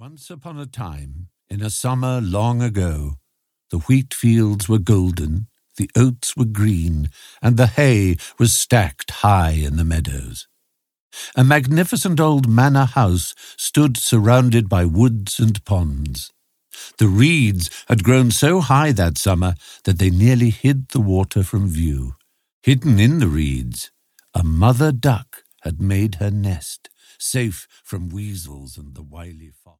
Once upon a time, in a summer long ago, the wheat fields were golden, the oats were green, and the hay was stacked high in the meadows. A magnificent old manor house stood surrounded by woods and ponds. The reeds had grown so high that summer that they nearly hid the water from view. Hidden in the reeds, a mother duck had made her nest, safe from weasels and the wily fox.